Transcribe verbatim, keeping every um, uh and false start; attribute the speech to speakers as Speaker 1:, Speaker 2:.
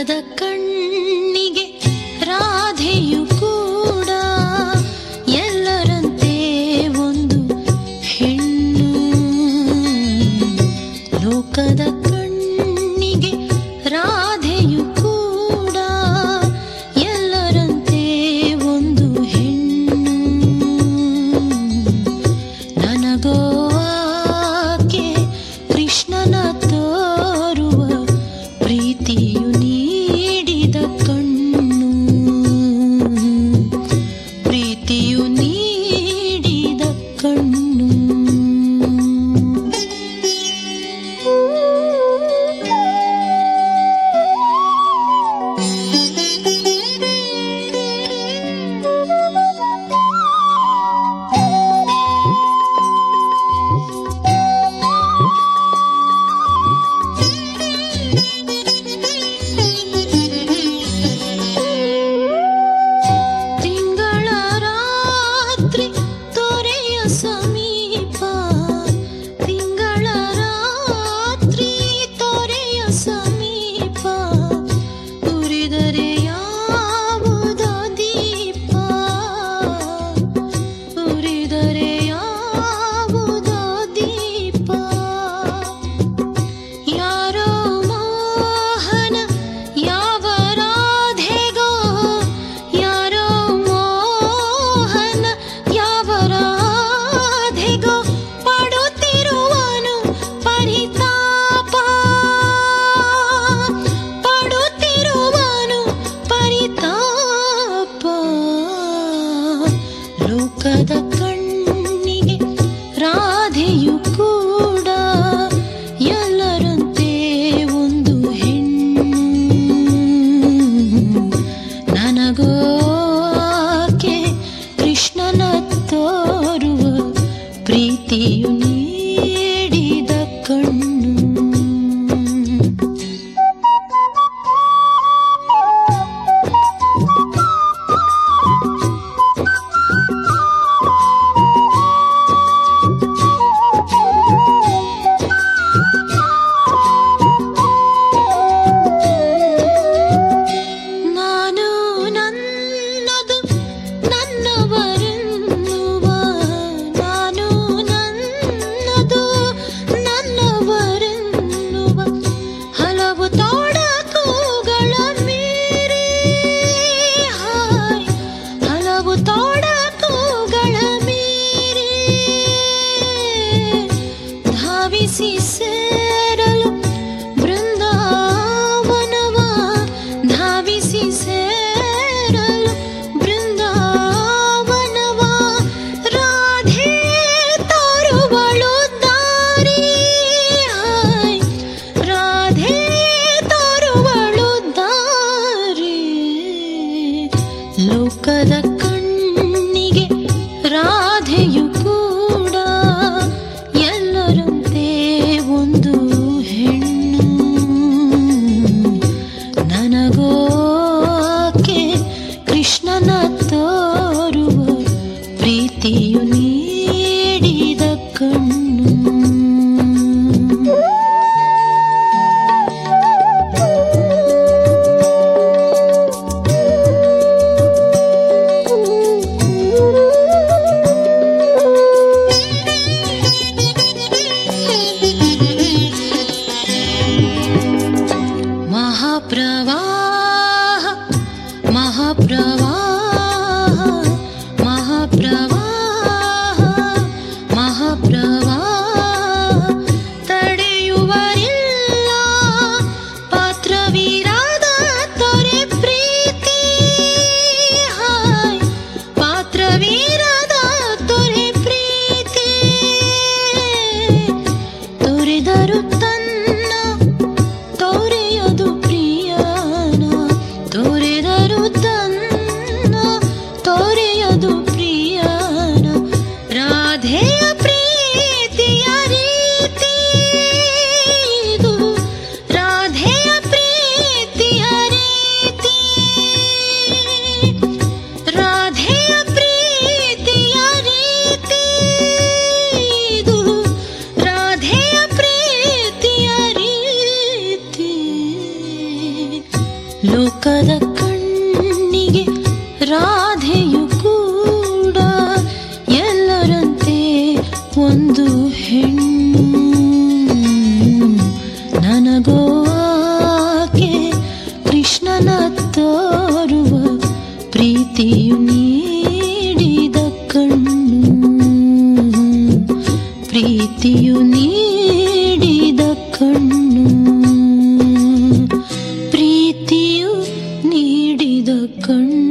Speaker 1: ಲೋಕದ ಕಣ್ಣಿಗೆ ರಾಧೆಯು ಕೂಡ ಎಲ್ಲರಂತೆ ಒಂದು ಹೆಣ್ಣು. ಲೋಕದ ಕಣ್ಣಿಗೆ ರಾಧೆಯು ಕೂಡ ಎಲ್ಲರಂತೆ ಒಂದು ಹೆಣ್ಣು. ನನಗೋ ಆಕೆ ಕೃಷ್ಣನ ತೋರುವ ಪ್ರೀತಿಯು ನೀಡಿದ ಕಣ್ಣು. ಪ್ರೀತಿಯು ನೀಡಿದ ಕಣ್ಣು. ಲೋಕದ ಕಣ್ಣಿಗೆ ರಾಧೆಯು ಕೂಡ ಎಲ್ಲರಂತೆ ಒಂದು ಹೆಣ್ಣು. ನನಗೋ ಆಕೆ ಕೃಷ್ಣನ ತೋರುವ ಪ್ರೀತಿಯು ನೀಡಿದ ಕಣ್ಣು. ಸೇರಲು ಬೃಂದಾವನವ ಧಾವಿಸಿ ಸೇರಲು ಬೃಂದಾವನವ ರಾಧೆ ತೋರುವಳು ದಾರಿ. ರಾಧೆ ತೋರುವಳು ದಾರಿ. ಲೋಕದ ಕಣ್ಣಿಗೆ ರಾಧೆಯು ಕೂಡ ಎಲ್ಲರಂತೆ ಒಂದು ಹೆಣ್ಣು. ನನಗೋ ಆಕೆ ಕೃಷ್ಣನ ತೋರುವ ಪ್ರೀತಿಯು ನೀಡಿದ ಕಣ್ಣು. ಮಹಾಪ್ರವಾಹ ಮಹಾಪ್ರವಾಹ ಮಹಾಪ್ರವಾಹ ಮಹಾಪ್ರವಾಹ ತಡೆಯುವರಿಲ್ಲ ಪಾತ್ರವೀರಾದ ತೊರೆ ಪ್ರೀತಿ. ಹಾಯ್ ಪಾತ್ರವೀರಾದ ತೊರೆ ಪ್ರೀತಿ ತೊರೆದರು ತನ್ನ ತೋರೆಯದು ಪ್ರಿಯನ. ತೋರೆದರು ತನ್ನ ತೋರೆಯದು ಪ್ರಿಯನ. ರಾಧೆಯ ಪ್ರೀತಿಯ ರೀತಿ ಇದು. ರಾಧೆಯ ಪ್ರೀತಿಯ ರೀತಿ. ರಾಧೆಯ ಪ್ರೀತಿಯ ರೀತಿ ಇದು. ರಾಧೆಯ ಪ್ರೀತಿ ನನಗೋ ಆಕೆ ಕೃಷ್ಣನ ತೋರುವ ಪ್ರೀತಿಯು ನೀಡಿದ ಕಣ್ಣು, ಪ್ರೀತಿಯು ನೀಡಿದ ಕಣ್ಣು, ಪ್ರೀತಿಯು ನೀಡಿದ ಕಣ್ಣು.